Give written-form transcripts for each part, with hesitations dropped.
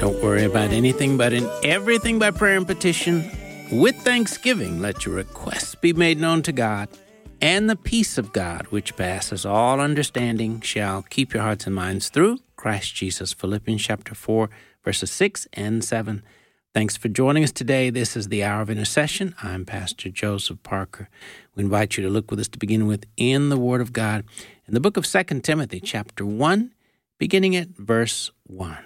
Don't worry about anything, but in everything by prayer and petition, with thanksgiving, let your requests be made known to God, and the peace of God, which passes all understanding, shall keep your hearts and minds through Christ Jesus. Philippians chapter 4, verses 6 and 7. Thanks for joining us today. This is the Hour of Intercession. I'm Pastor Joseph Parker. We invite you to look with us to begin with in the Word of God, in the book of 2 Timothy chapter 1, beginning at verse 1.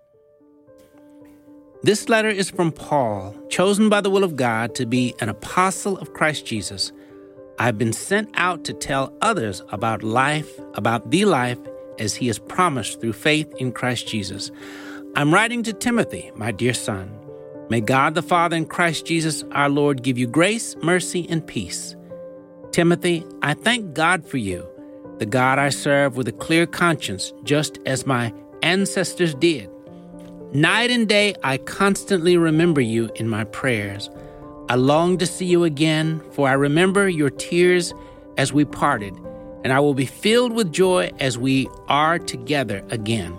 This letter is from Paul, chosen by the will of God to be an apostle of Christ Jesus. I've been sent out to tell others about the life as he has promised through faith in Christ Jesus. I'm writing to Timothy, my dear son. May God the Father and Christ Jesus our Lord give you grace, mercy, and peace. Timothy, I thank God for you, the God I serve with a clear conscience, just as my ancestors did. Night and day, I constantly remember you in my prayers. I long to see you again, for I remember your tears as we parted, and I will be filled with joy as we are together again.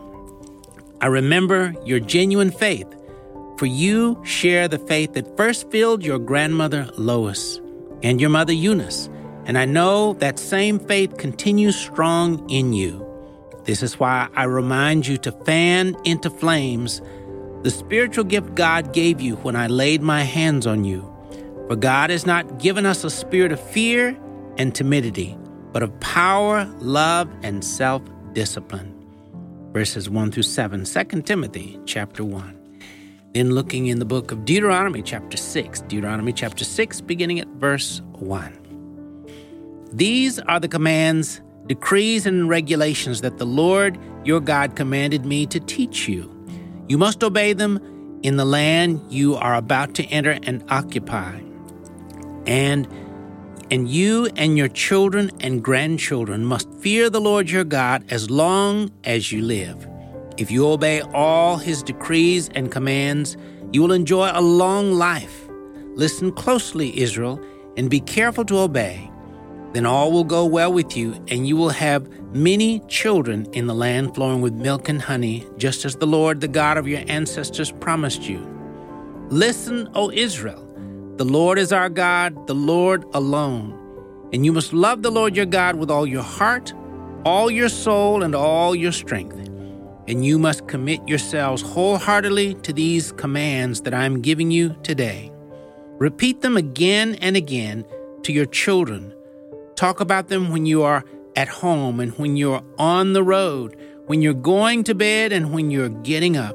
I remember your genuine faith, for you share the faith that first filled your grandmother Lois and your mother Eunice, and I know that same faith continues strong in you. This is why I remind you to fan into flames the spiritual gift God gave you when I laid my hands on you. For God has not given us a spirit of fear and timidity, but of power, love, and self-discipline. Verses 1 through 7, 2 Timothy chapter 1. Then looking in the book of Deuteronomy chapter 6, beginning at verse 1. These are the commands, decrees, and regulations that the Lord your God commanded me to teach you. You must obey them in the land you are about to enter and occupy. And you and your children and grandchildren must fear the Lord your God as long as you live. If you obey all his decrees and commands, you will enjoy a long life. Listen closely, Israel, and be careful to obey. Then all will go well with you, and you will have many children in the land flowing with milk and honey, just as the Lord, the God of your ancestors, promised you. Listen, O Israel, the Lord is our God, the Lord alone. And you must love the Lord your God with all your heart, all your soul, and all your strength. And you must commit yourselves wholeheartedly to these commands that I am giving you today. Repeat them again and again to your children. Talk about them when you are at home and when you're on the road, when you're going to bed and when you're getting up.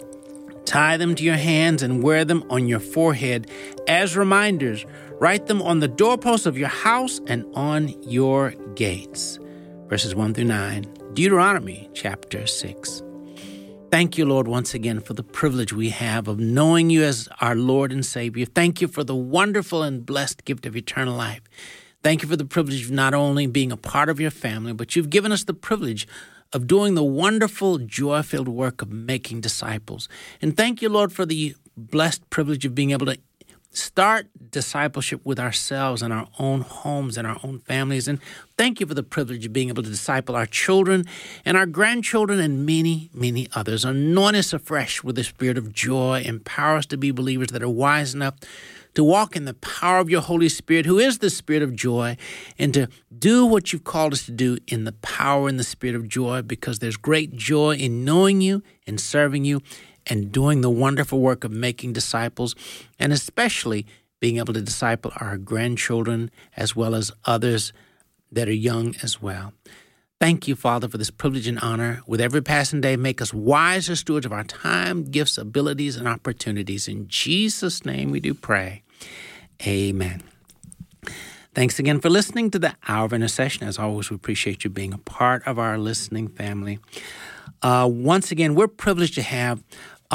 Tie them to your hands and wear them on your forehead as reminders. Write them on the doorposts of your house and on your gates. Verses 1 through 9, Deuteronomy chapter 6. Thank you, Lord, once again for the privilege we have of knowing you as our Lord and Savior. Thank you for the wonderful and blessed gift of eternal life. Thank you for the privilege of not only being a part of your family, but you've given us the privilege of doing the wonderful, joy-filled work of making disciples. And thank you, Lord, for the blessed privilege of being able to start discipleship with ourselves and our own homes and our own families. And thank you for the privilege of being able to disciple our children and our grandchildren and many, many others. Anoint us afresh with the spirit of joy. Empower us to be believers that are wise enough to walk in the power of your Holy Spirit, who is the spirit of joy, and to do what you've called us to do in the power and the spirit of joy, because there's great joy in knowing you and serving you and doing the wonderful work of making disciples, and especially being able to disciple our grandchildren as well as others that are young as well. Thank you, Father, for this privilege and honor. With every passing day, make us wiser stewards of our time, gifts, abilities, and opportunities. In Jesus' name we do pray. Amen. Thanks again for listening to the Hour of Intercession. As always, we appreciate you being a part of our listening family. Once again, we're privileged to have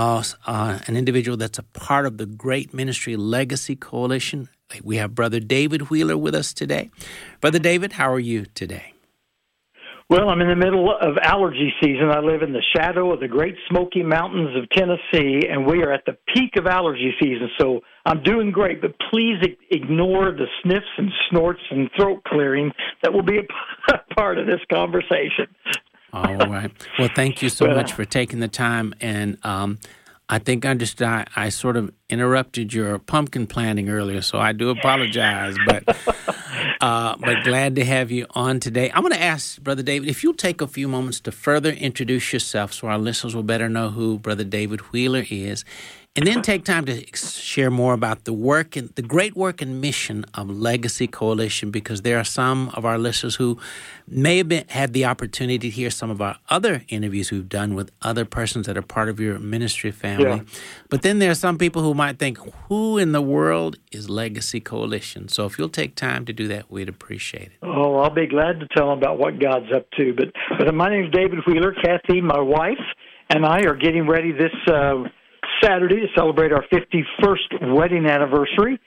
an individual that's a part of the Great Ministry Legacy Coalition. We have Brother David Wheeler with us today. Brother David, how are you today? Well, I'm in the middle of allergy season. I live in the shadow of the Great Smoky Mountains of Tennessee, and we are at the peak of allergy season, so I'm doing great. But please ignore the sniffs and snorts and throat clearing that will be a part of this conversation. All right. Well, thank you so much for taking the time. And I think I sort of interrupted your pumpkin planting earlier, so I do apologize. But glad to have you on today. I want to ask Brother David if you'll take a few moments to further introduce yourself, so our listeners will better know who Brother David Wheeler is, and then take time to share more about the work and the great work and mission of Legacy Coalition, because there are some of our listeners who may have had the opportunity to hear some of our other interviews we've done with other persons that are part of your ministry family. Yeah. But then there are some people who might think, who in the world is Legacy Coalition? So if you'll take time to do that, we'd appreciate it. Oh, I'll be glad to tell them about what God's up to. But my name is David Wheeler. Kathy, my wife, and I are getting ready this Saturday to celebrate our 51st wedding anniversary.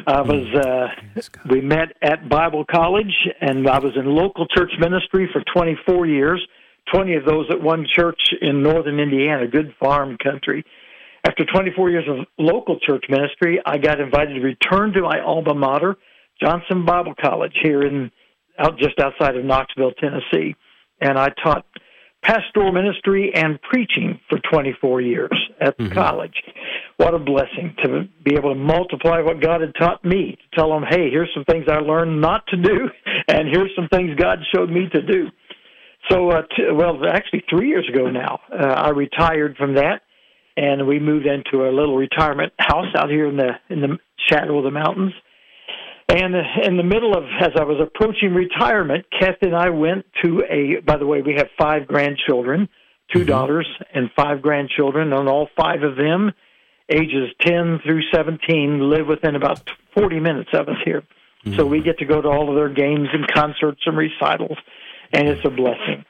We met at Bible College, and I was in local church ministry for 24 years, 20 of those at one church in northern Indiana, good farm country. After 24 years of local church ministry, I got invited to return to my alma mater, Johnson Bible College, here just outside of Knoxville, Tennessee, and I taught pastoral ministry and preaching for 24 years at the college. What a blessing to be able to multiply what God had taught me, to tell them, hey, here's some things I learned not to do, and here's some things God showed me to do. So, actually 3 years ago now, I retired from that, and we moved into a little retirement house out here in the shadow of the mountains. And in the middle of, as I was approaching retirement, Kathy and I went to by the way, we have 5 grandchildren, 2 daughters and 5 grandchildren, and all 5 of them, ages 10 through 17, live within about 40 minutes of us here. So we get to go to all of their games and concerts and recitals, and it's a blessing.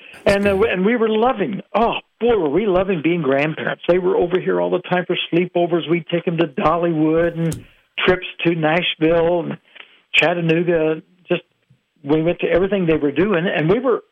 And we were loving, were we loving being grandparents. They were over here all the time for sleepovers. We'd take them to Dollywood and trips to Nashville and Chattanooga. We went to everything they were doing, and we were.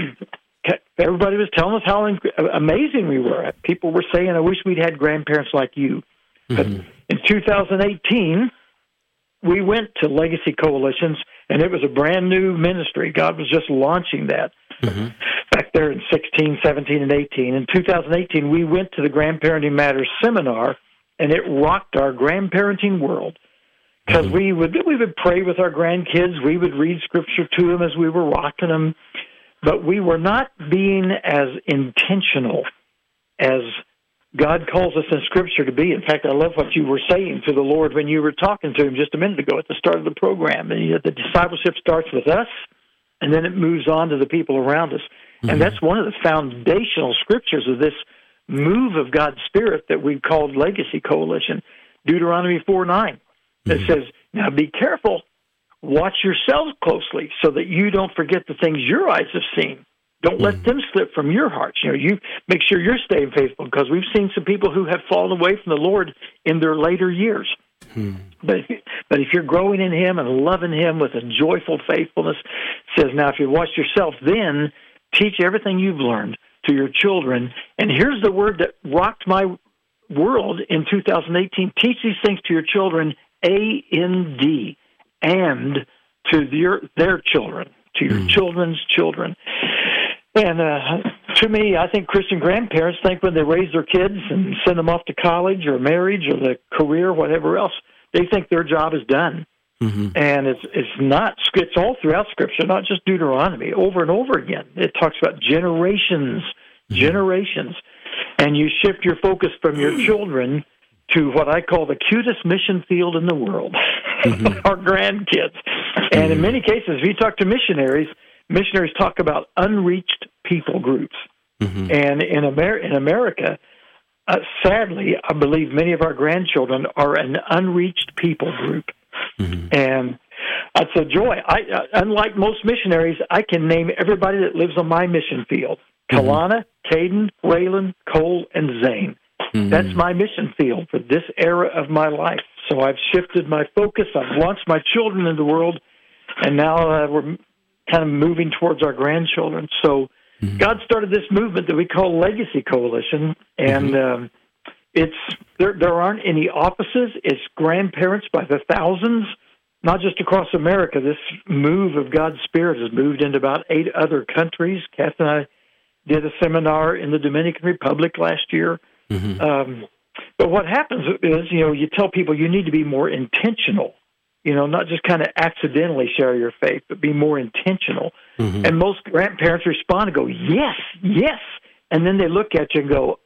Everybody was telling us how amazing we were. People were saying, "I wish we'd had grandparents like you." But in 2018, we went to Legacy Coalitions, and it was a brand new ministry. God was just launching that back there in 16, 17, and 18. In 2018, we went to the Grandparenting Matters seminar, and it rocked our grandparenting world. Because we would pray with our grandkids, we would read scripture to them as we were rocking them, but we were not being as intentional as God calls us in Scripture to be. In fact, I love what you were saying to the Lord when you were talking to Him just a minute ago at the start of the program. And the discipleship starts with us, and then it moves on to the people around us. And that's one of the foundational scriptures of this move of God's Spirit that we called Legacy Coalition, Deuteronomy 4:9. That says, now be careful, watch yourselves closely so that you don't forget the things your eyes have seen. Don't let them slip from your hearts. You make sure you're staying faithful, because we've seen some people who have fallen away from the Lord in their later years. But if you're growing in Him and loving Him with a joyful faithfulness, it says, now if you watch yourself, then teach everything you've learned to your children. And here's the word that rocked my world in 2018. Teach these things to your children, A-N-D, and to their children, to your children's children. And to me, I think Christian grandparents think when they raise their kids and send them off to college or marriage or the career, whatever else, they think their job is done. And it's not. It's all throughout Scripture, not just Deuteronomy, over and over again. It talks about generations, and you shift your focus from your children to what I call the cutest mission field in the world, our grandkids. And in many cases, if you talk to missionaries talk about unreached people groups. And in America, sadly, I believe many of our grandchildren are an unreached people group. And it's a joy. Unlike most missionaries, I can name everybody that lives on my mission field. Kalana, Caden, Raylan, Cole, and Zane. That's my mission field for this era of my life. So I've shifted my focus. I've launched my children into the world, and now we're kind of moving towards our grandchildren. So God started this movement that we call Legacy Coalition, and there aren't any offices. It's grandparents by the thousands, not just across America. This move of God's Spirit has moved into about 8 other countries. Kath and I did a seminar in the Dominican Republic last year. But what happens is, you tell people you need to be more intentional, not just kind of accidentally share your faith, but be more intentional. Mm-hmm. And most grandparents respond and go, yes, yes. And then they look at you and go,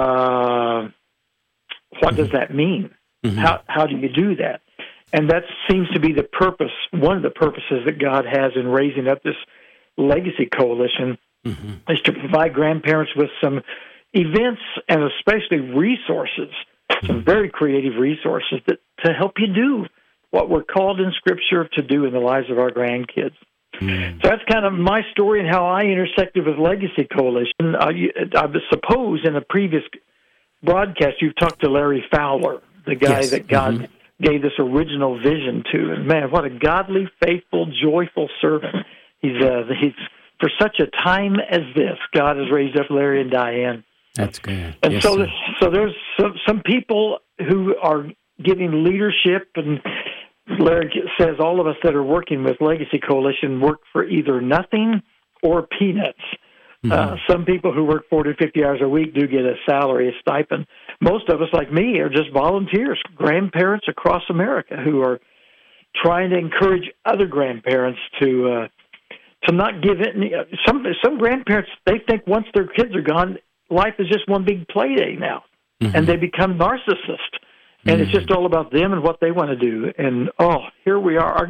what does that mean? Mm-hmm. How do you do that? And that seems to be the purpose, one of the purposes that God has in raising up this Legacy Coalition, mm-hmm. is to provide grandparents with some events and especially resources, some very creative resources to help you do what we're called in Scripture to do in the lives of our grandkids. Mm. So that's kind of my story and how I intersected with Legacy Coalition. I suppose in a previous broadcast you've talked to Larry Fowler, the guy that God mm-hmm. gave this original vision to. And man, what a godly, faithful, joyful servant. He's for such a time as this, God has raised up Larry and Diane. That's good. And yes, so there's some people who are giving leadership, and Larry says all of us that are working with Legacy Coalition work for either nothing or peanuts. Mm-hmm. Some people who work 40 or 50 hours a week do get a salary, a stipend. Most of us, like me, are just volunteers, grandparents across America who are trying to encourage other grandparents to not give in. Some grandparents, they think once their kids are gone, life is just one big play day now, mm-hmm. and they become narcissists, and mm-hmm. it's just all about them and what they want to do. And here we are.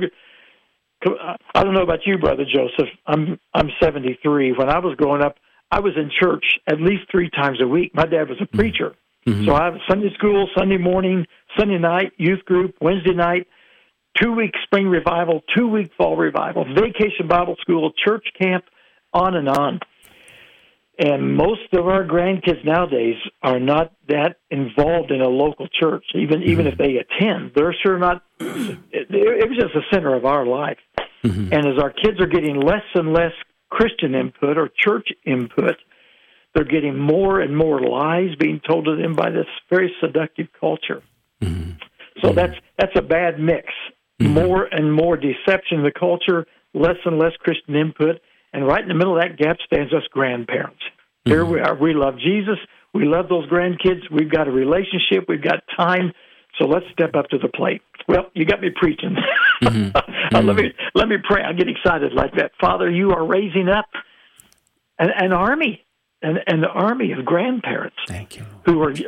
I don't know about you, Brother Joseph. I'm 73. When I was growing up, I was in church at least 3 times a week. My dad was a preacher, mm-hmm. so I have Sunday school, Sunday morning, Sunday night, youth group, Wednesday night, 2-week spring revival, 2-week fall revival, vacation Bible school, church camp, on and on. And most of our grandkids nowadays are not that involved in a local church, even if they attend. They're sure not. It was just the center of our life. Mm-hmm. And as our kids are getting less and less Christian input or church input, they're getting more and more lies being told to them by this very seductive culture. Mm-hmm. So mm-hmm. that's a bad mix. Mm-hmm. More and more deception in the culture, less and less Christian input. And right in the middle of that gap stands us grandparents. Mm-hmm. Here we are. We love Jesus. We love those grandkids. We've got a relationship. We've got time. So let's step up to the plate. Well, you got me preaching. Mm-hmm. Let me pray. I get excited like that. Father, you are raising up an army, an army of grandparents. Thank you. Who are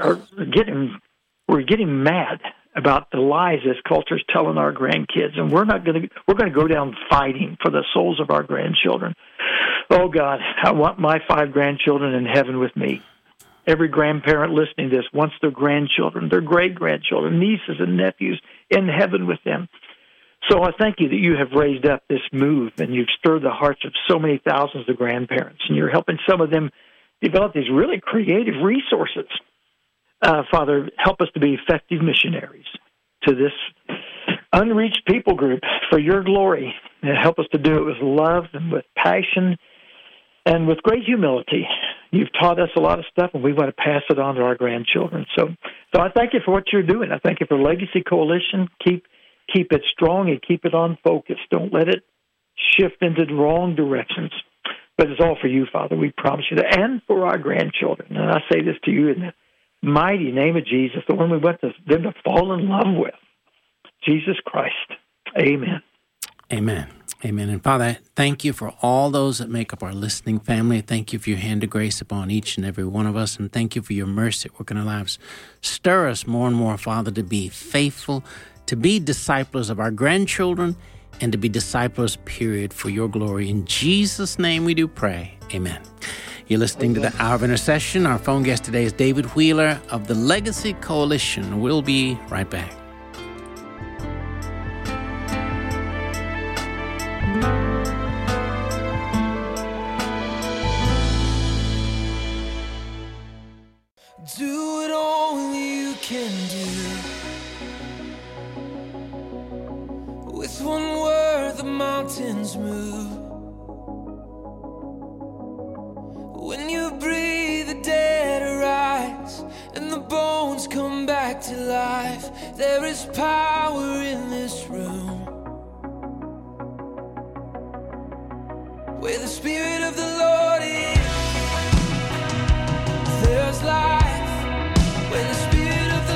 getting mad about the lies this culture is telling our grandkids, and we're going to go down fighting for the souls of our grandchildren. Oh God, I want my 5 grandchildren in heaven with me. Every grandparent listening to this wants their grandchildren, their great-grandchildren, nieces and nephews in heaven with them. So I thank you that you have raised up this move, and you've stirred the hearts of so many thousands of grandparents, and you're helping some of them develop these really creative resources. Father, help us to be effective missionaries to this unreached people group for your glory. And help us to do it with love and with passion and with great humility. You've taught us a lot of stuff, and we want to pass it on to our grandchildren. So I thank you for what you're doing. I thank you for Legacy Coalition. Keep it strong and keep it on focus. Don't let it shift into the wrong directions. But it's all for you, Father. We promise you that. And for our grandchildren. And I say this to you in the mighty name of Jesus, the one we want them to fall in love with, Jesus Christ. Amen. Amen. Amen. And Father, thank you for all those that make up our listening family. Thank you for your hand of grace upon each and every one of us. And thank you for your mercy at work in our lives. Stir us more and more, Father, to be faithful, to be disciples of our grandchildren, and to be disciples, period, for your glory. In Jesus' name we do pray. Amen. You're listening to the Hour of Intercession. Our phone guest today is David Wheeler of the Legacy Coalition. We'll be right back. Do what only you can do. With one word, the mountains move. When you breathe, the dead arise, and the bones come back to life. There is power in this room. Where the Spirit of the Lord is, there's life. Where the Spirit of the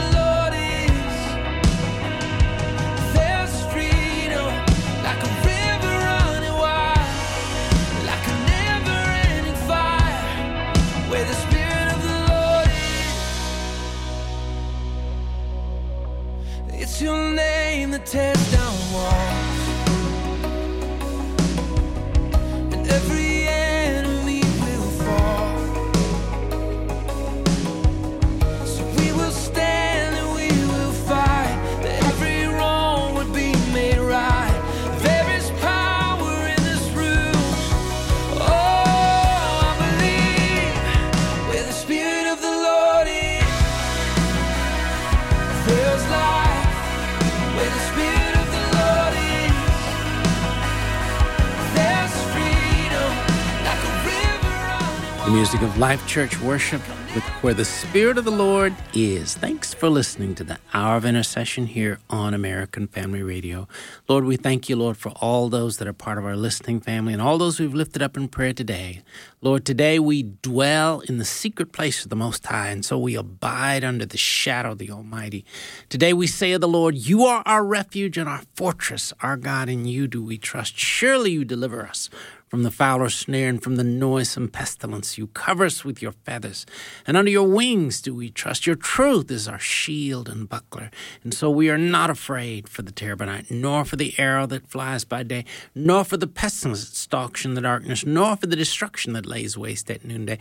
It's your name that tears down walls, and every enemy will fall. So we will stand and we will fight, that every wrong would be made right. There is power in this room. Oh, I believe where the Spirit of the Lord is, there's life. Where the Spirit of the Lord is, there's freedom, like a river running. The music of Life Church worship with Where the Spirit of the Lord Is. Thanks for listening to the Hour of Intercession here on American Family Radio. Lord, we thank you, Lord, for all those that are part of our listening family and all those we've lifted up in prayer today. Lord, today we dwell in the secret place of the Most High, and so we abide under the shadow of the Almighty. Today we say of the Lord, you are our refuge and our fortress, our God, in you do we trust. Surely you deliver us from the fowler's snare and from the noisome pestilence. You cover us with your feathers, and under your wings do we trust. Your truth is our shield and buckler, and so we are not afraid for the terror by night, nor for the arrow that flies by day, nor for the pestilence that stalks in the darkness, nor for the destruction that lays waste at noonday.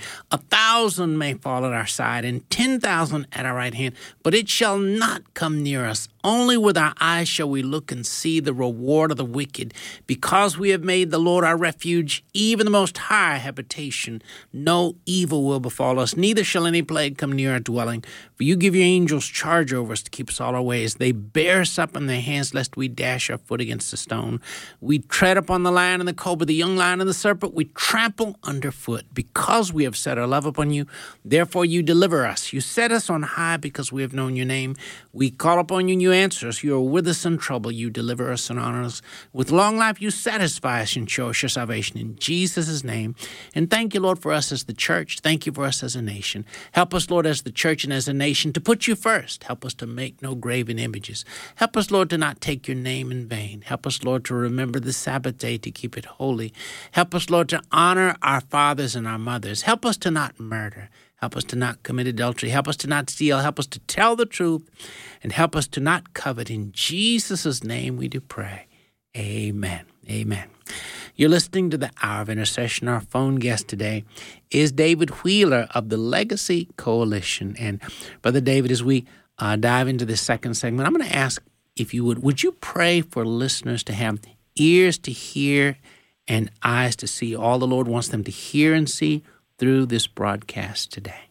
1,000 may fall at our side, and 10,000 at our right hand, but it shall not come near us. Only with our eyes shall we look and see the reward of the wicked. Because we have made the Lord our refuge, even the Most High habitation, no evil will befall us, neither shall any plague come near our dwelling. For you give your angels charge over us to keep us all our ways. They bear us up in their hands, lest we dash our foot against a stone. We tread upon the lion and the cobra, the young lion and the serpent. We trample underfoot. Because we have set our love upon you, therefore you deliver us. You set us on high because we have known your name. We call upon you and you answer us. You are with us in trouble. You deliver us and honor us. With long life you satisfy us and show us your salvation in Jesus' name. And thank you, Lord, for us as the church. Thank you for us as a nation. Help us, Lord, as the church and as a nation to put you first. Help us to make no graven images. Help us, Lord, to not take your name in vain. Help us, Lord, to remember the Sabbath day, to keep it holy. Help us, Lord, to honor our fathers and our mothers. Help us to not murder. Help us to not commit adultery. Help us to not steal. Help us to tell the truth. And help us to not covet. In Jesus' name we do pray. Amen. Amen. You're listening to the Hour of Intercession. Our phone guest today is David Wheeler of the Legacy Coalition. And Brother David, as we dive into this second segment, I'm going to ask if you would you pray for listeners to have ears to hear and eyes to see all the Lord wants them to hear and see through this broadcast today?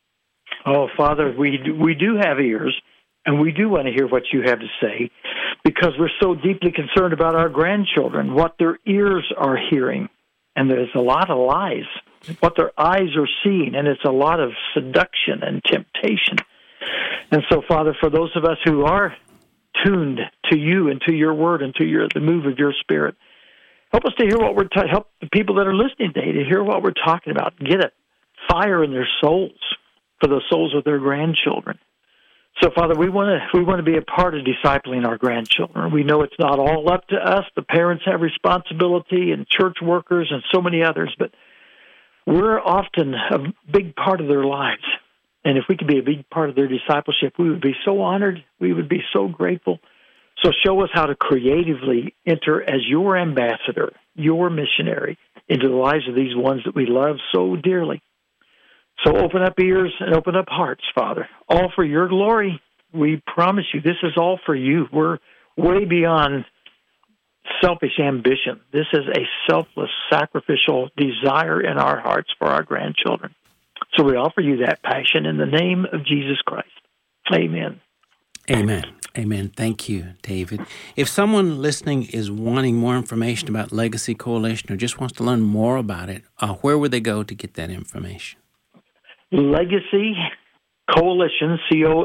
Oh, Father, we do have ears, and we do want to hear what you have to say, because we're so deeply concerned about our grandchildren, what their ears are hearing. And there's a lot of lies, what their eyes are seeing, and it's a lot of seduction and temptation. And so, Father, for those of us who are tuned to you and to your word and to the move of your Spirit, help us to hear what help the people that are listening today to hear what we're talking about. Get a fire in their souls for the souls of their grandchildren. So, Father, we want to be a part of discipling our grandchildren. We know it's not all up to us. The parents have responsibility, and church workers, and so many others. But we're often a big part of their lives. And if we could be a big part of their discipleship, we would be so honored. We would be so grateful. So show us how to creatively enter as your ambassador, your missionary, into the lives of these ones that we love so dearly. So open up ears and open up hearts, Father, all for your glory. We promise you this is all for you. We're way beyond selfish ambition. This is a selfless, sacrificial desire in our hearts for our grandchildren. So we offer you that passion in the name of Jesus Christ. Amen. Amen. Amen. Thank you, David. If someone listening is wanting more information about Legacy Coalition or just wants to learn more about it, where would they go to get that information? Legacy Coalition,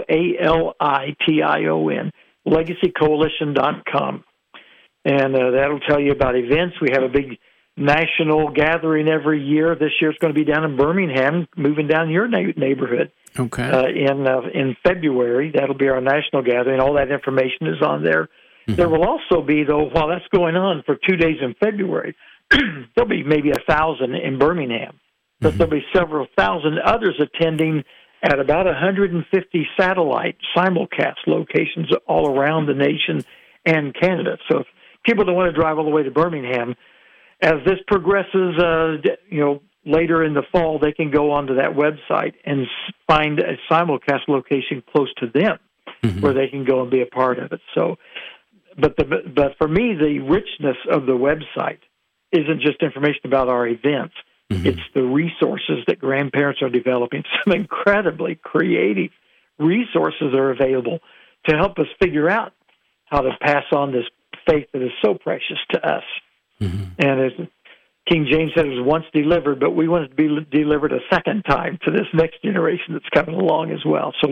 Coalition, legacycoalition.com. And that'll tell you about events. We have a big national gathering every year. This year it's going to be down in Birmingham, moving down your neighborhood. Okay. In February. That'll be our national gathering. All that information is on there. Mm-hmm. There will also be, though, while that's going on for 2 days in February, there'll be maybe 1,000 in Birmingham. But there'll be several thousand others attending at about 150 satellite simulcast locations all around the nation and Canada. So if people don't want to drive all the way to Birmingham, as this progresses, later in the fall, they can go onto that website and find a simulcast location close to them where they can go and be a part of it. So, but for me, the richness of the website isn't just information about our events. It's the resources that grandparents are developing. Some incredibly creative resources are available to help us figure out how to pass on this faith that is so precious to us. And as King James said, it was once delivered, but we want it to be delivered a second time to this next generation that's coming along as well. So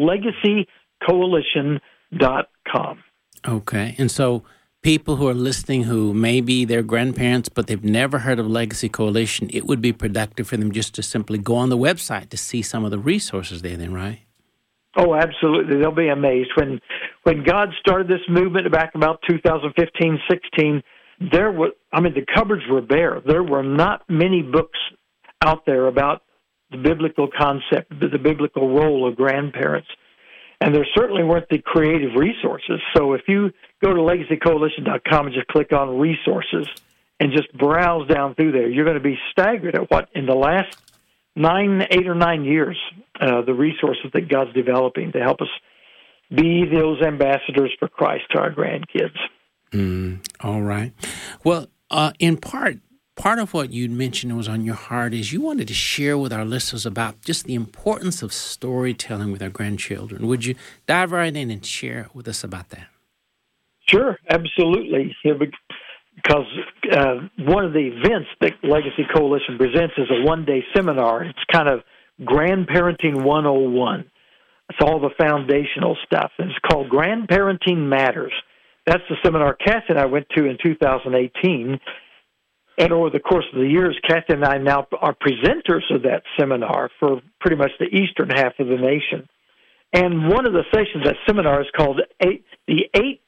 legacycoalition.com. Okay. And so people who are listening who maybe they're grandparents, but they've never heard of Legacy Coalition, it would be productive for them just to simply go on the website to see some of the resources there then, right? Oh, absolutely. They'll be amazed. When God started this movement back about 2015, 16, the cupboards were bare. There were not many books out there about the biblical concept, the biblical role of grandparents. And there certainly weren't the creative resources. So if you go to legacycoalition.com and just click on resources and just browse down through there, you're going to be staggered at what in the last 8 or 9 years, the resources that God's developing to help us be those ambassadors for Christ to our grandkids. All right. Well, in part of what you mentioned was on your heart is you wanted to share with our listeners about just the importance of storytelling with our grandchildren. Would you dive right in and share with us about that? Sure, absolutely. Because one of the events that Legacy Coalition presents is a one-day seminar. It's kind of Grandparenting 101. It's all the foundational stuff. And it's called Grandparenting Matters. That's the seminar Kathy and I went to in 2018. And over the course of the years, Kathy and I now are presenters of that seminar for pretty much the eastern half of the nation. And one of the sessions of that seminar is called the 8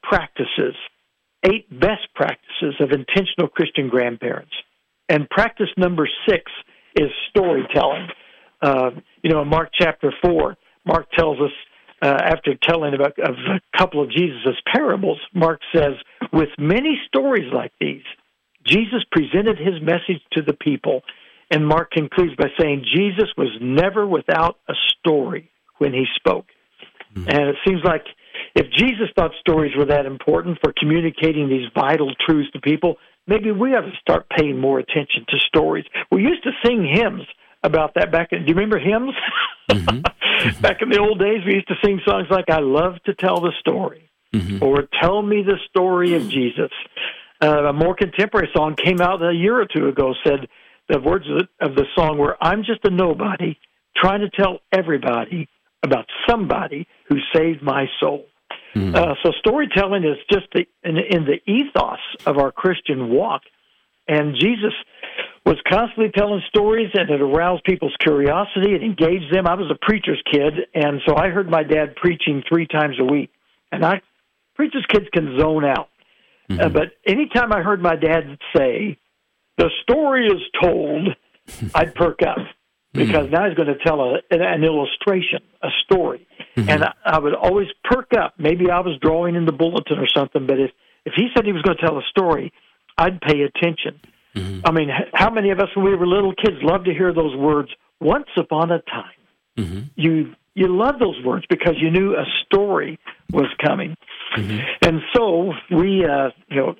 best practices of intentional Christian grandparents. And practice number 6 is storytelling. In Mark chapter 4, Mark tells us, after telling of a couple of Jesus' parables, Mark says, with many stories like these, Jesus presented his message to the people, and Mark concludes by saying Jesus was never without a story when he spoke. And it seems like if Jesus thought stories were that important for communicating these vital truths to people, maybe we ought to start paying more attention to stories. We used to sing hymns about that do you remember hymns? Back in the old days, we used to sing songs like, I love to tell the story, or tell me the story of Jesus. A more contemporary song came out a year or two ago, said the words of the song were, I'm just a nobody trying to tell everybody about somebody who saved my soul. So storytelling is just in the ethos of our Christian walk. And Jesus was constantly telling stories, and it aroused people's curiosity. It engaged them. I was a preacher's kid, and so I heard my dad preaching 3 times a week. And preacher's kids can zone out. But anytime I heard my dad say, the story is told, I'd perk up. Because now he's going to tell an illustration, a story. And I would always perk up. Maybe I was drawing in the bulletin or something, but if he said he was going to tell a story, I'd pay attention. I mean, how many of us when we were little kids loved to hear those words, once upon a time? You loved those words because you knew a story was coming. And so we, I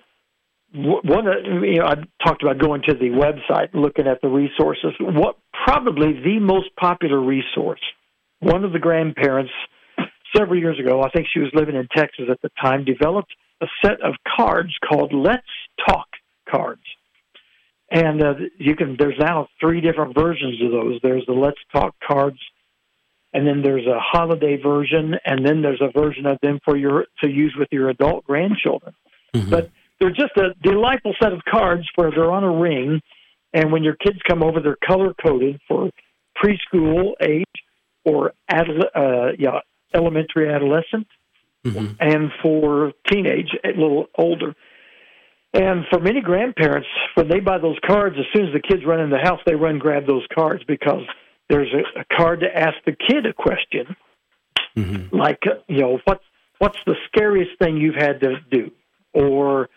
talked about going to the website, looking at the resources. What probably the most popular resource, one of the grandparents several years ago, I think she was living in Texas at the time, developed a set of cards called Let's Talk cards. And there's now 3 different versions of those. There's the Let's Talk cards, and then there's a holiday version, and then there's a version of them to use with your adult grandchildren. But they're just a delightful set of cards where they're on a ring, and when your kids come over, they're color-coded for preschool age or elementary adolescent, and for teenage, a little older. And for many grandparents, when they buy those cards, as soon as the kids run in the house, they run and grab those cards because There's a card to ask the kid a question, like, what's the scariest thing you've had to do? Or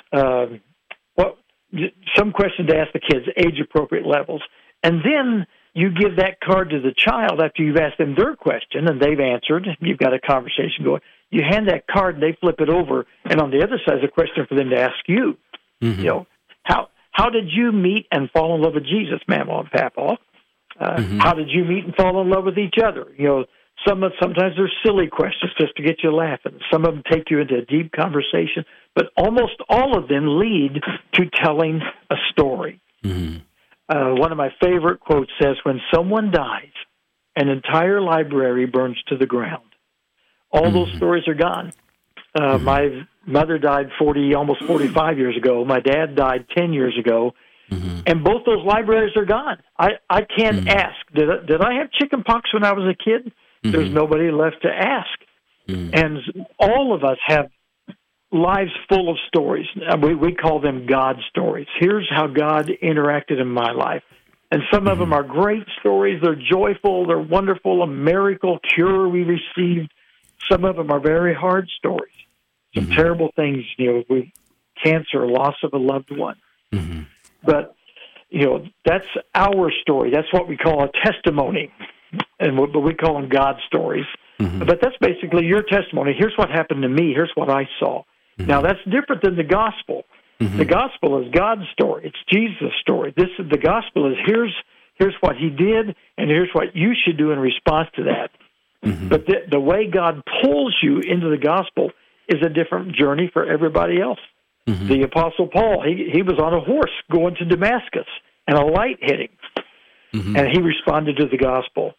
some question to ask the kids, age-appropriate levels. And then you give that card to the child after you've asked them their question, and they've answered. You've got a conversation going. You hand that card, and they flip it over, and on the other side is a question for them to ask you. How did you meet and fall in love with Jesus, Mama and Papa? How did you meet and fall in love with each other? Sometimes they're silly questions just to get you laughing. Some of them take you into a deep conversation, but almost all of them lead to telling a story. One of my favorite quotes says, when someone dies, an entire library burns to the ground. All those stories are gone. My mother died almost 45 years ago. My dad died 10 years ago. And both those libraries are gone. I can't ask, did I have chicken pox when I was a kid? There's nobody left to ask. And all of us have lives full of stories. We call them God stories. Here's how God interacted in my life. And some of them are great stories. They're joyful. They're wonderful. A miracle cure we received. Some of them are very hard stories. Some terrible things, with cancer, loss of a loved one. But, that's our story. That's what we call a testimony. But we call them God stories. But that's basically your testimony. Here's what happened to me. Here's what I saw. Now, that's different than the gospel. The gospel is God's story. It's Jesus' story. The gospel is here's what he did, and here's what you should do in response to that. But the way God pulls you into the gospel is a different journey for everybody else. The Apostle Paul, he was on a horse going to Damascus, and a light hit him, and he responded to the gospel.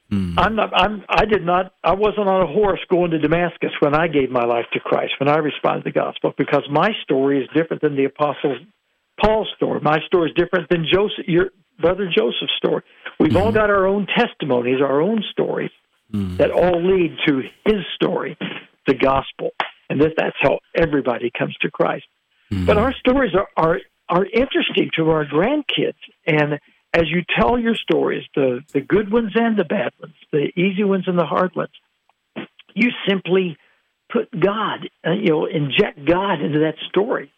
I wasn't on a horse going to Damascus when I gave my life to Christ, when I responded to the gospel, because my story is different than the Apostle Paul's story. My story is different than your brother Joseph's story. We've all got our own testimonies, our own stories that all lead to his story, the gospel. And that's how everybody comes to Christ. But our stories are interesting to our grandkids. And as you tell your stories, the good ones and the bad ones, the easy ones and the hard ones, you simply put God, inject God into that story.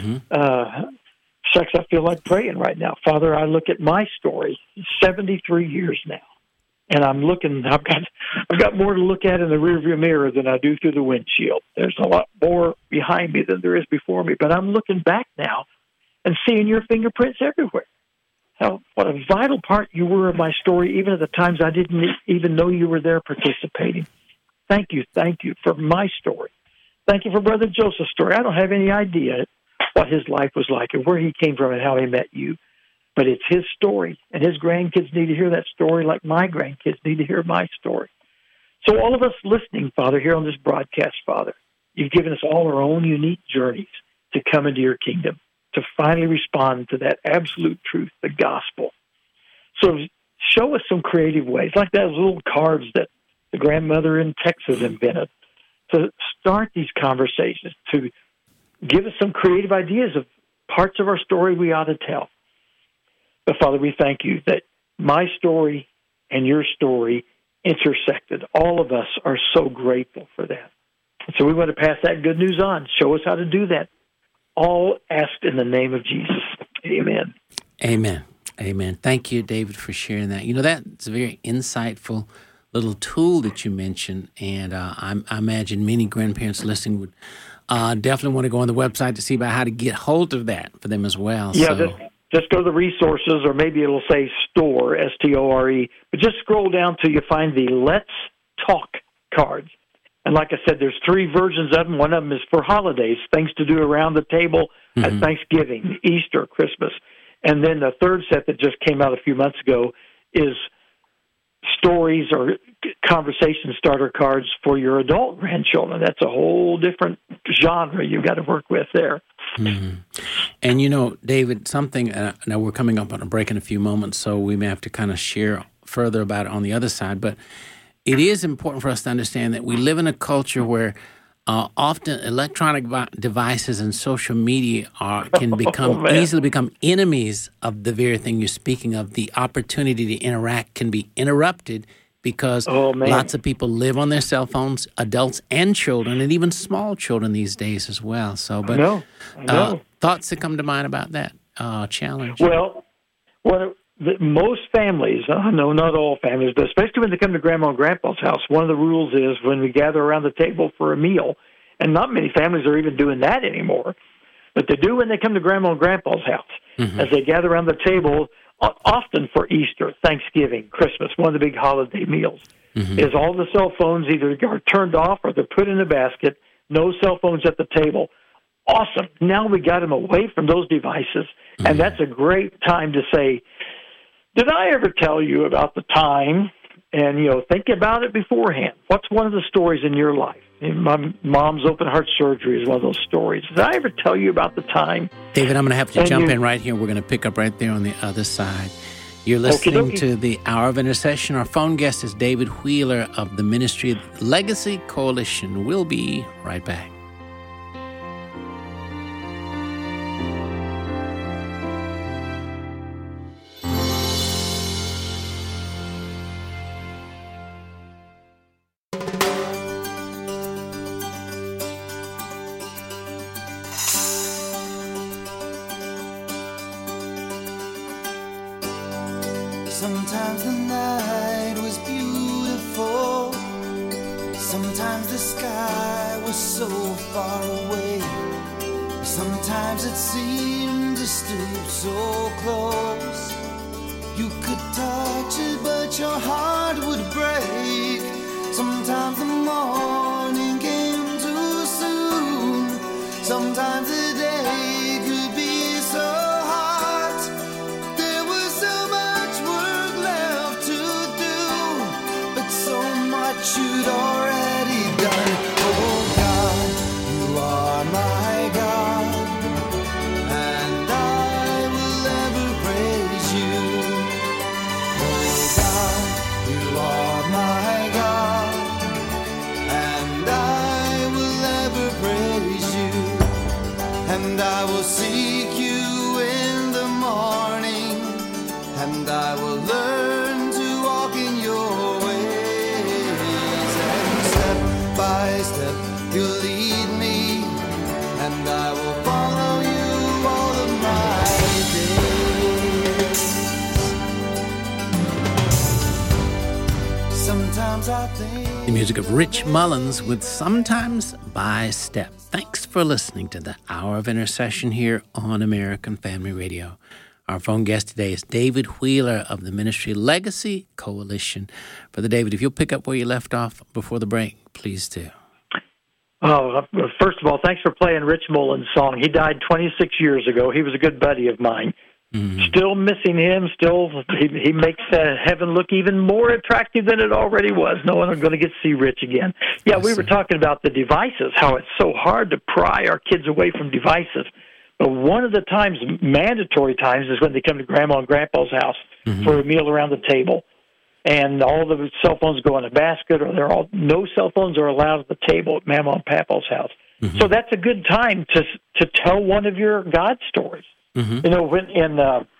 Shucks, I feel like praying right now. Father, I look at my story, 73 years now. And I'm looking. I've got more to look at in the rearview mirror than I do through the windshield. There's a lot more behind me than there is before me. But I'm looking back now and seeing your fingerprints everywhere. What a vital part you were of my story, even at the times I didn't even know you were there participating. Thank you for my story. Thank you for Brother Joseph's story. I don't have any idea what his life was like and where he came from and how he met you. But it's his story, and his grandkids need to hear that story like my grandkids need to hear my story. So all of us listening, Father, here on this broadcast, Father, you've given us all our own unique journeys to come into your kingdom, to finally respond to that absolute truth, the gospel. So show us some creative ways, like those little cards that the grandmother in Texas invented, to start these conversations, to give us some creative ideas of parts of our story we ought to tell. But, Father, we thank you that my story and your story intersected. All of us are so grateful for that. And so we want to pass that good news on. Show us how to do that. All asked in the name of Jesus. Amen. Amen. Amen. Thank you, David, for sharing that. That's a very insightful little tool that you mentioned, and I imagine many grandparents listening would definitely want to go on the website to see about how to get hold of that for them as well. Yeah, just go to the resources, or maybe it'll say store, S-T-O-R-E, but just scroll down till you find the Let's Talk cards. And like I said, there's 3 versions of them. One of them is for holidays, things to do around the table at Thanksgiving, Easter, Christmas. And then the third set that just came out a few months ago is stories or conversation starter cards for your adult grandchildren. That's a whole different genre you've got to work with there. And, David, something, now we're coming up on a break in a few moments, so we may have to kind of share further about it on the other side, but it is important for us to understand that we live in a culture where often electronic devices and social media can easily become enemies of the very thing you're speaking of. The opportunity to interact can be interrupted because lots of people live on their cell phones, adults and children, and even small children these days as well. So, but I know. Thoughts that come to mind about that challenge? Well, most families, no, not all families, but especially when they come to Grandma and Grandpa's house, one of the rules is when we gather around the table for a meal, and not many families are even doing that anymore, but they do when they come to Grandma and Grandpa's house, as they gather around the table, often for Easter, Thanksgiving, Christmas, one of the big holiday meals, is all the cell phones either are turned off or they're put in a basket, no cell phones at the table. Awesome. Now we got them away from those devices, and that's a great time to say, did I ever tell you about the time? And, think about it beforehand. What's one of the stories in your life? My mom's open heart surgery is one of those stories. Did I ever tell you about the time? David, I'm going to have to jump in right here. We're going to pick up right there on the other side. You're listening to the Hour of Intercession. Our phone guest is David Wheeler of the Ministry Legacy Coalition. We'll be right back. Sometimes the night was beautiful. Sometimes the sky was so far away. Sometimes it seemed to stoop so close. You could touch it, but your heart would break. Sometimes the morning came too soon. Sometimes the day could be so hot. There was so much work left to do, but so much you'd already done. Oh God, you are my God, and I will ever praise you. Oh God, you are my God, and I will ever praise you. And I will seek you in the morning, and I will learn to walk in your ways. And step by step you'll lead me, and I will follow you all of my days. Sometimes I think The music of Rich Mullins with Sometimes by Step. Thanks for listening to the Hour of Intercession here on American Family Radio. Our phone guest today is David Wheeler of the Ministry Legacy Coalition. Brother David, if you'll pick up where you left off before the break, please do. Oh, first of all, thanks for playing Rich Mullins' song. He died 26 years ago. He was a good buddy of mine. Still missing him. Still, he makes heaven look even more attractive than it already was. No one is going to get to see Rich again. Yeah, we were talking about the devices, how it's so hard to pry our kids away from devices. But one of the times, mandatory times, is when they come to Grandma and Grandpa's house for a meal around the table. And all the cell phones go in a basket, or no cell phones are allowed at the table at Mama and Papa's house. So that's a good time to tell one of your God stories. You know, when in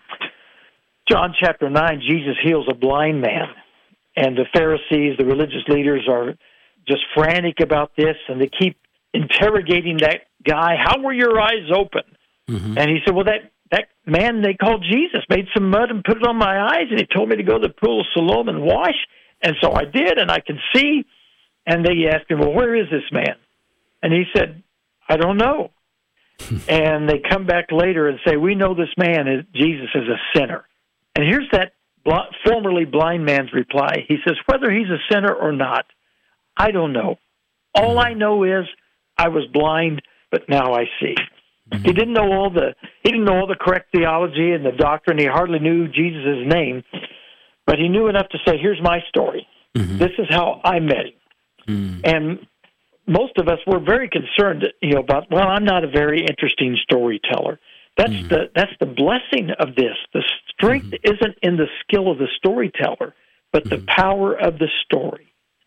John chapter 9, Jesus heals a blind man, and the Pharisees, the religious leaders, are just frantic about this, and they keep interrogating that guy. How were your eyes open? And he said, well, that man they called Jesus made some mud and put it on my eyes, and he told me to go to the pool of Siloam and wash, and so I did, and I can see. And they asked him, well, where is this man? And he said, I don't know. And they come back later and say, we know this man, Jesus, is a sinner. And here's that formerly blind man's reply. He says, whether he's a sinner or not, I don't know. All I know is I was blind, but now I see. He didn't know all the correct theology and the doctrine. He hardly knew Jesus' name, but he knew enough to say, here's my story. This is how I met him. And most of us were very concerned, about, well, I'm not a very interesting storyteller. That's the blessing of this. The strength isn't in the skill of the storyteller, but the power of the story.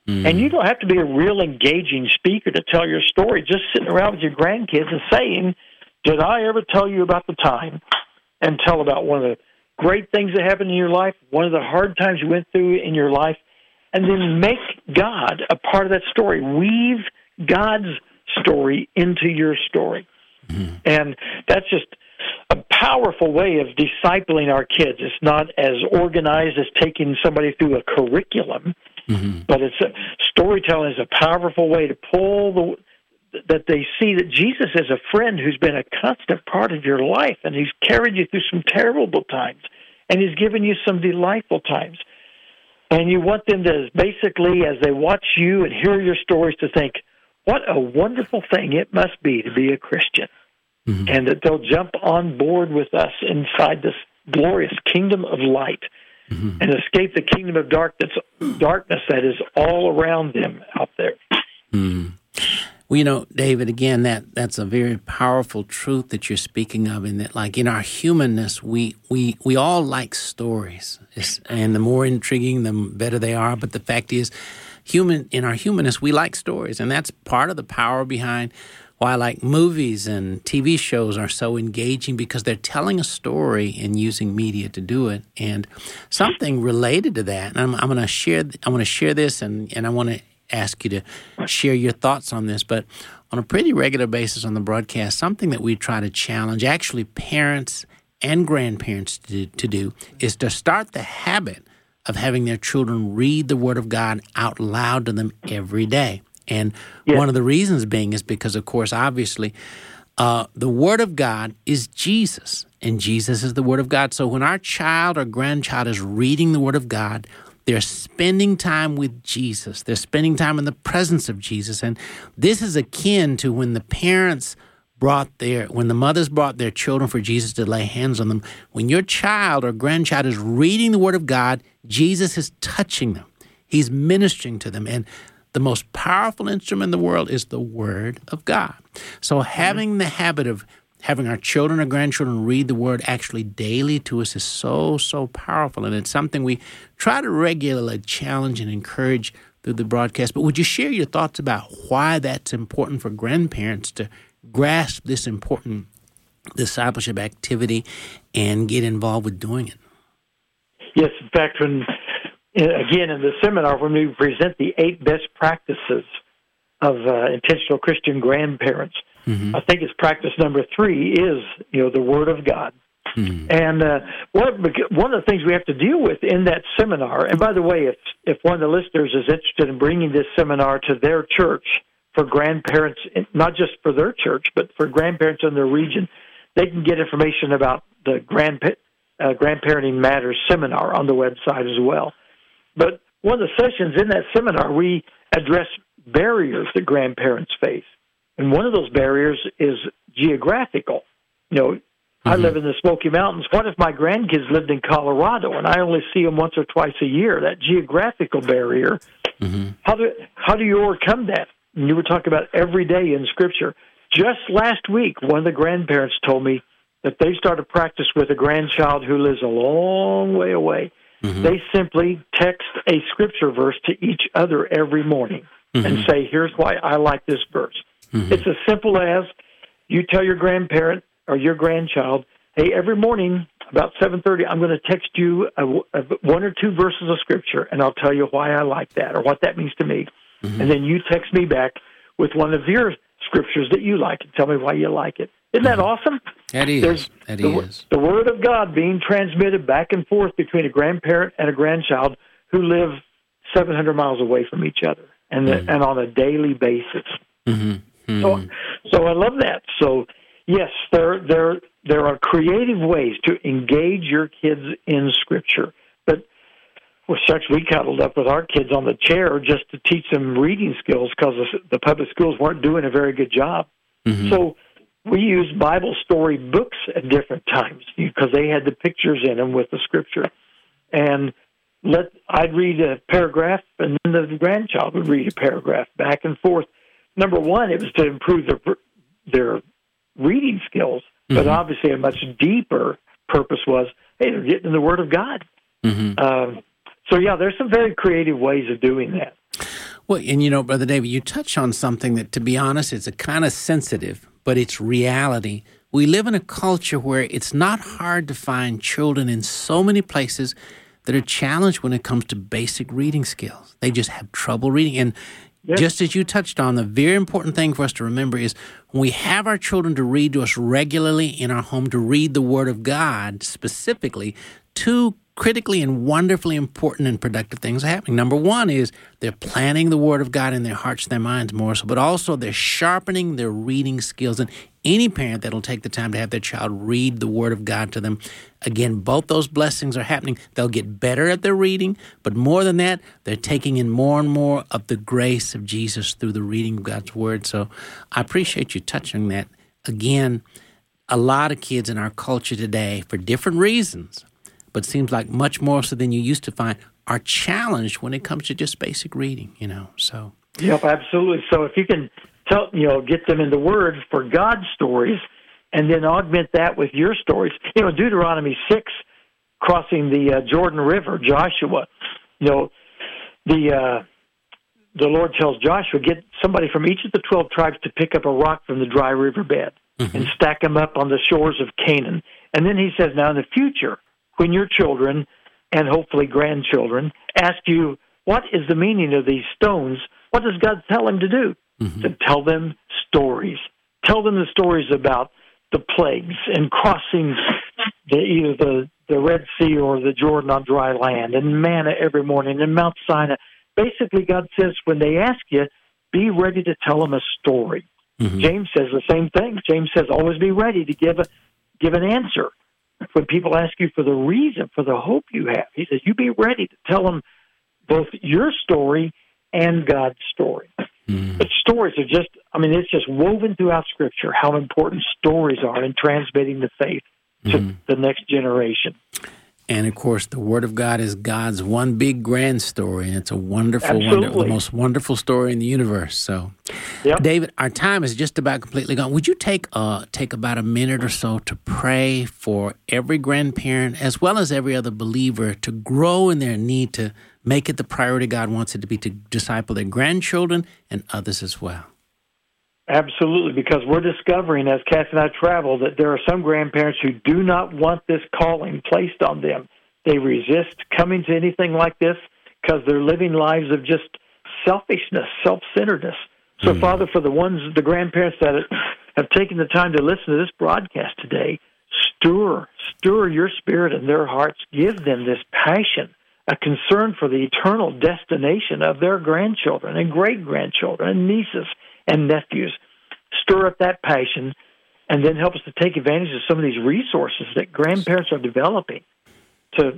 And you don't have to be a real engaging speaker to tell your story. Just sitting around with your grandkids and saying, did I ever tell you about the time? And tell about one of the great things that happened in your life, one of the hard times you went through in your life, and then make God a part of that story. Weave God's story into your story. And that's just a powerful way of discipling our kids. It's not as organized as taking somebody through a curriculum, but storytelling is a powerful way to pull that they see that Jesus is a friend who's been a constant part of your life, and he's carried you through some terrible times, and he's given you some delightful times. And you want them to basically, as they watch you and hear your stories, to think, what a wonderful thing it must be to be a Christian. And that they'll jump on board with us inside this glorious kingdom of light and escape the kingdom of darkness that is all around them out there. Well, David, again, that's a very powerful truth that you're speaking of, in that, like, in our humanness, we all like stories, and the more intriguing, the better they are. But the fact is, in our humanness, we like stories, and that's part of the power behind why, like, movies and TV shows are so engaging, because they're telling a story and using media to do it. And something related to that, and I'm going to share this, and I want to ask you to share your thoughts on this. But on a pretty regular basis on the broadcast, something that we try to challenge, actually, parents and grandparents to do, is to start the habit of having their children read the Word of God out loud to them every day. And one of the reasons being is because, of course, obviously, the Word of God is Jesus, and Jesus is the Word of God. So when our child or grandchild is reading the Word of God, they're spending time with Jesus. They're spending time in the presence of Jesus. And this is akin to when when the mothers brought their children for Jesus to lay hands on them. When your child or grandchild is reading the Word of God, Jesus is touching them. He's ministering to them. And the most powerful instrument in the world is the Word of God. So having the habit of having our children or grandchildren read the Word actually daily to us is so, so powerful. And it's something we try to regularly challenge and encourage through the broadcast. But would you share your thoughts about why that's important for grandparents to grasp this important discipleship activity and get involved with doing it? Yes, in fact, again, in the seminar, when we present the 8 best practices of intentional Christian grandparents, I think it's practice number 3 is, the Word of God. And one of the things we have to deal with in that seminar, and by the way, if one of the listeners is interested in bringing this seminar to their church for grandparents, not just for their church, but for grandparents in their region, they can get information about the Grandparenting Matters seminar on the website as well. But one of the sessions in that seminar, we address barriers that grandparents face. And one of those barriers is geographical. I live in the Smoky Mountains. What if my grandkids lived in Colorado and I only see them once or twice a year? That geographical barrier, how do you overcome that? And you were talking about every day in Scripture. Just last week, one of the grandparents told me that they started practice with a grandchild who lives a long way away. They simply text a Scripture verse to each other every morning and say, here's why I like this verse. It's as simple as you tell your grandparent or your grandchild, hey, every morning about 7:30, I'm going to text you 1 or 2 verses of Scripture, and I'll tell you why I like that or what that means to me. And then you text me back with one of your Scriptures that you like and tell me why you like it. Isn't that awesome? That is. The Word of God being transmitted back and forth between a grandparent and a grandchild who live 700 miles away from each other and on a daily basis. So I love that. So, yes, there are creative ways to engage your kids in Scripture. But we cuddled up with our kids on the chair just to teach them reading skills because the public schools weren't doing a very good job. So we used Bible story books at different times because they had the pictures in them with the Scripture. And I'd read a paragraph, and then the grandchild would read a paragraph back and forth. Number one, it was to improve their reading skills, but obviously a much deeper purpose was, hey, they're getting in the Word of God. So, yeah, there's some very creative ways of doing that. Well, and Brother David, you touch on something that, to be honest, it's a kind of sensitive, but it's reality. We live in a culture where it's not hard to find children in so many places that are challenged when it comes to basic reading skills. They just have trouble reading. And just as you touched on, the very important thing for us to remember is when we have our children to read to us regularly in our home, to read the Word of God specifically, two critically and wonderfully important and productive things are happening. Number one is they're planting the Word of God in their hearts and their minds more so, but also they're sharpening their reading skills. And any parent that'll take the time to have their child read the Word of God to them, again, both those blessings are happening. They'll get better at their reading, but more than that, they're taking in more and more of the grace of Jesus through the reading of God's Word. So I appreciate you touching that. Again, a lot of kids in our culture today, for different reasons, but seems like much more so than you used to find, are challenged when it comes to just basic reading, so. Yep, absolutely. So if you can get them in the Word for God's stories and then augment that with your stories. Deuteronomy 6, crossing the Jordan River, Joshua, the Lord tells Joshua, get somebody from each of the 12 tribes to pick up a rock from the dry riverbed and stack them up on the shores of Canaan. And then he says, now in the future, when your children and hopefully grandchildren ask you, what is the meaning of these stones? What does God tell them to do? To tell them stories. Tell them the stories about the plagues and crossing either the Red Sea or the Jordan on dry land and manna every morning and Mount Sinai. Basically, God says when they ask you, be ready to tell them a story. James says the same thing. James says always be ready to give an answer. When people ask you for the reason, for the hope you have, he says, you be ready to tell them both your story and God's story. But stories are it's just woven throughout Scripture how important stories are in transmitting the faith to the next generation. And, of course, the Word of God is God's one big grand story, and it's a wonderful, the most wonderful story in the universe. So, David, our time is just about completely gone. Would you take about a minute or so to pray for every grandparent as well as every other believer to grow in their need to make it the priority God wants it to be, to disciple their grandchildren and others as well? Absolutely, because we're discovering as Cass and I travel that there are some grandparents who do not want this calling placed on them. They resist coming to anything like this because they're living lives of just selfishness, self-centeredness. So, Father, for the grandparents that have taken the time to listen to this broadcast today, stir your spirit in their hearts. Give them this passion, a concern for the eternal destination of their grandchildren and great-grandchildren and nieces and nephews. Stir up that passion, and then help us to take advantage of some of these resources that grandparents are developing to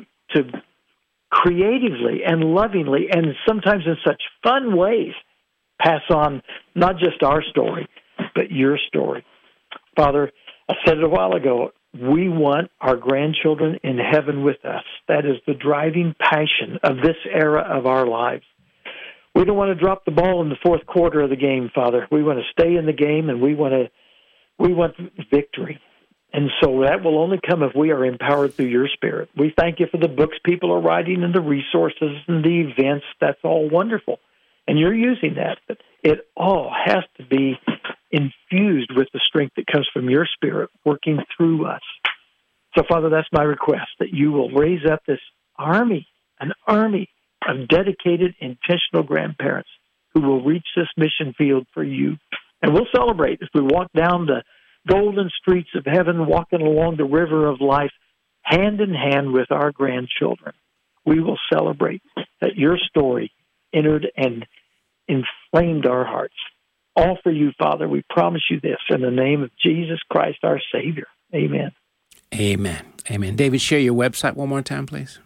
creatively and lovingly and sometimes in such fun ways pass on not just our story, but your story. Father, I said it a while ago, we want our grandchildren in heaven with us. That is the driving passion of this era of our lives. We don't want to drop the ball in the fourth quarter of the game, Father. We want to stay in the game, and we want victory. And so that will only come if we are empowered through your Spirit. We thank you for the books people are writing and the resources and the events. That's all wonderful. And you're using that. But it all has to be infused with the strength that comes from your Spirit working through us. So, Father, that's my request, that you will raise up this army, an army of dedicated, intentional grandparents who will reach this mission field for you. And we'll celebrate as we walk down the golden streets of heaven, walking along the river of life, hand in hand with our grandchildren. We will celebrate that your story entered and inflamed our hearts. All for you, Father. We promise you this in the name of Jesus Christ, our Savior. Amen. Amen. Amen. David, share your website one more time, please.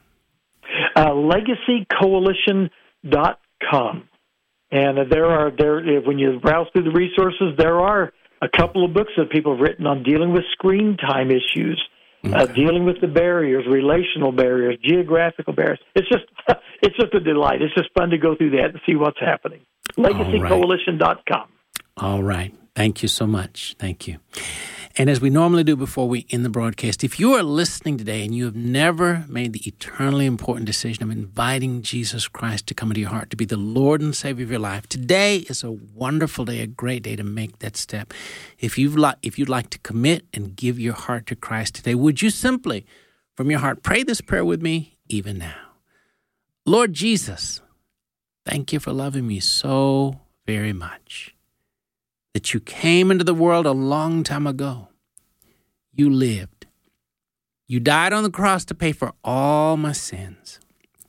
LegacyCoalition.com. And when you browse through the resources, there are a couple of books that people have written on dealing with screen time issues, dealing with the barriers, relational barriers, geographical barriers. It's just a delight. It's just fun to go through that and see what's happening. LegacyCoalition.com. All right. Thank you so much. Thank you. And as we normally do before we end the broadcast, if you are listening today and you have never made the eternally important decision of inviting Jesus Christ to come into your heart, to be the Lord and Savior of your life, today is a wonderful day, a great day to make that step. If you'd like to commit and give your heart to Christ today, would you simply, from your heart, pray this prayer with me even now? Lord Jesus, thank you for loving me so very much, that you came into the world a long time ago. You lived. You died on the cross to pay for all my sins.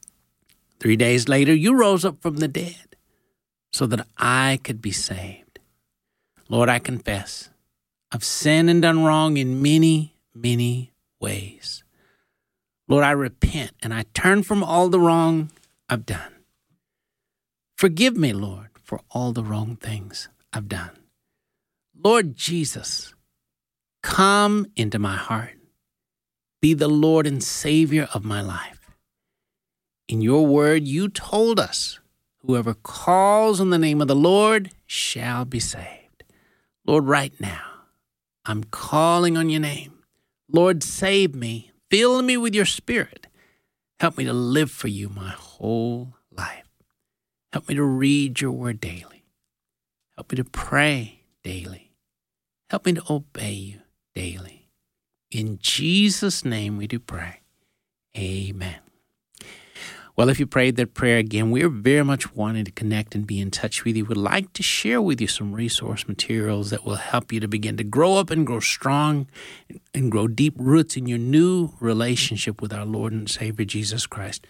3 days later, you rose up from the dead so that I could be saved. Lord, I confess I've sinned and done wrong in many, many ways. Lord, I repent and I turn from all the wrong I've done. Forgive me, Lord, for all the wrong things I've done. Lord Jesus, come into my heart. Be the Lord and Savior of my life. In your word, you told us, whoever calls on the name of the Lord shall be saved. Lord, right now, I'm calling on your name. Lord, save me. Fill me with your Spirit. Help me to live for you my whole life. Help me to read your word daily. Help me to pray daily. Help me to obey you daily. In Jesus' name we do pray. Amen. Well, if you prayed that prayer again, we're very much wanting to connect and be in touch with you. We'd like to share with you some resource materials that will help you to begin to grow up and grow strong and grow deep roots in your new relationship with our Lord and Savior, Jesus Christ.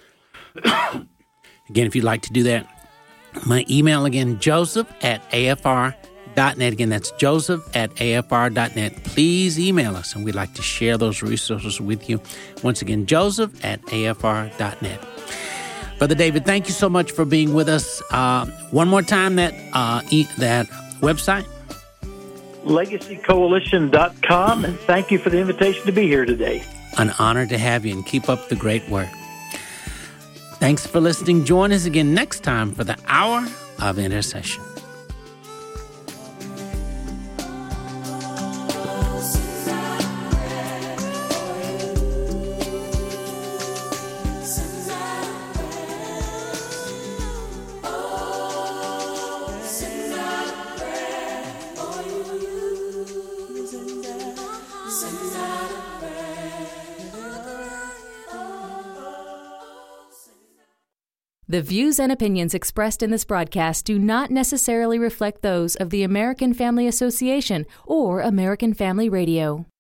Again, if you'd like to do that, my email again, joseph@afr.net. Again, that's joseph@afr.net. Please email us, and we'd like to share those resources with you. Once again, joseph@afr.net. Brother David, thank you so much for being with us. One more time, that website? LegacyCoalition.com, and thank you for the invitation to be here today. An honor to have you, and keep up the great work. Thanks for listening. Join us again next time for the Hour of Intercession. The views and opinions expressed in this broadcast do not necessarily reflect those of the American Family Association or American Family Radio.